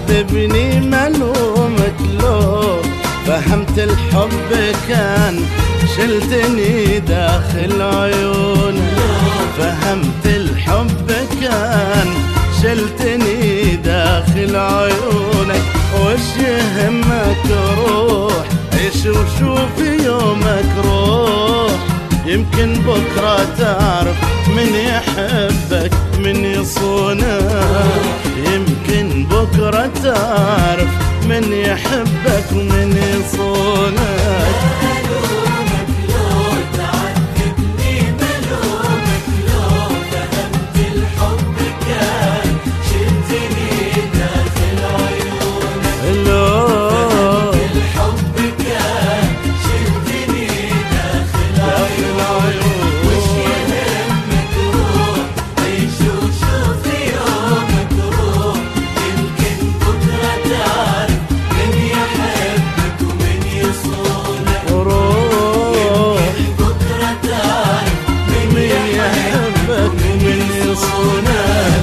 تعذبني ملومك لو فهمت الحب كان شلتني داخل عيونك. فهمت الحب كان شلتني داخل عيونك. وش يهمك روح عيش وشوف يومك روح. يمكن بكرة تعرف من يحبك من يصونك. يمكن بكرة تعرف من يحبك ومن يصونك. ملومك لو تعذبني ملومك لو فهمت الحب كان شلتني داخل عيونك. فهمت الحب كان شلتني داخل عيونك. وش يهمك روح عيش وشوف يومك روح. يمكن بكرة تعرف من يحبك ومن يصونك. روح يمكن بكرة تعرف من يحبك ومن يصونك.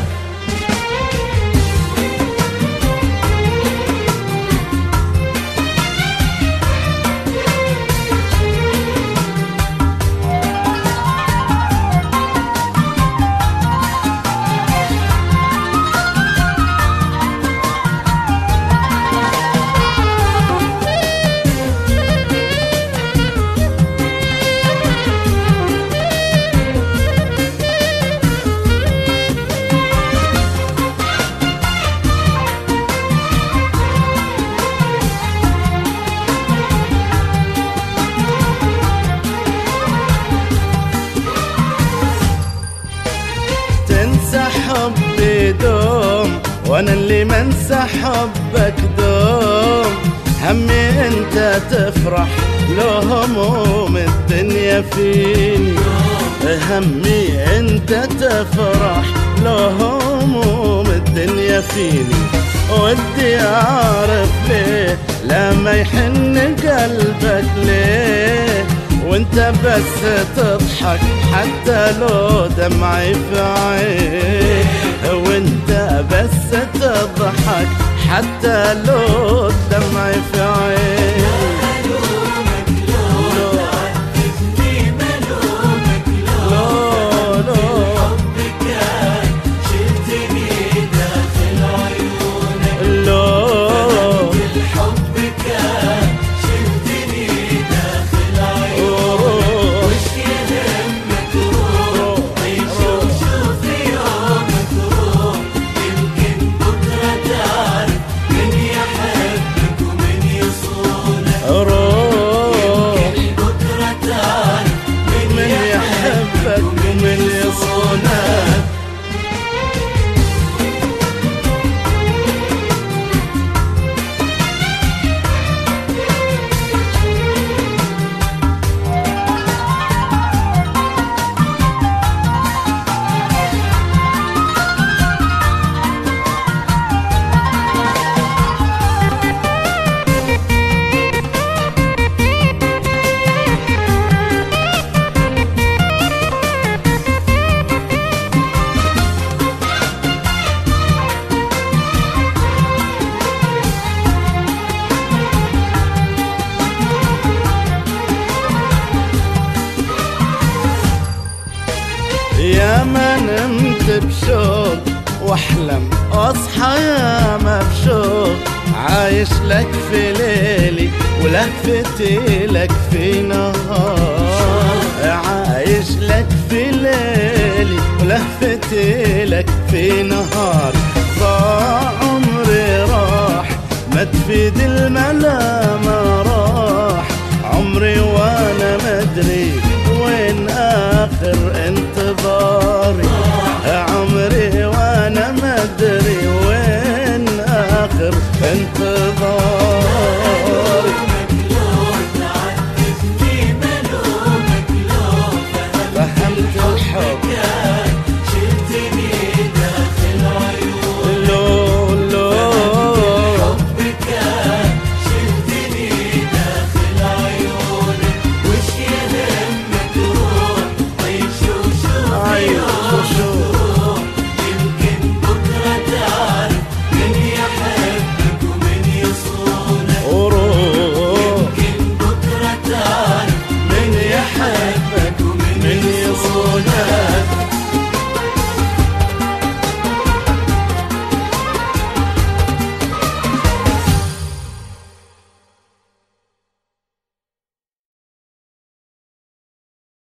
تنسى حبي دوم وانا اللي منسى حبك دوم. همي انت تفرح لو هموم الدنيا فيني. همي انت تفرح لو هموم الدنيا فيني. ودي اعرف ليه لا ما يحن قلبك ليه. وانت بس تضحك حتى لو دمعي في عين. وانت بس تضحك حتى لو دمعي في عين. ملومك لو تعذبني ملومك لو الحب كان شلتني داخل عيونك. فهمت الحب كان شلتني داخل عيونك. وش يهمك روح عيش وشوف يومك روح. يمكن بكرة تعرف من يحبك ومن يصونك. روح يمكن بكرة تعرف من يحبك ومن يصونك. يا ما نمت بشوق واحلم اصحى يا ما بشوق. عايش لك في ليلي ولهفتي لك في نهار. عايش لك في ليلي ولهفتي لك في نهار. ضاع عمري راح ما تفيد الملامة راح. عمري وانا مدري وين اخر انتظاري. عمري وانا مدري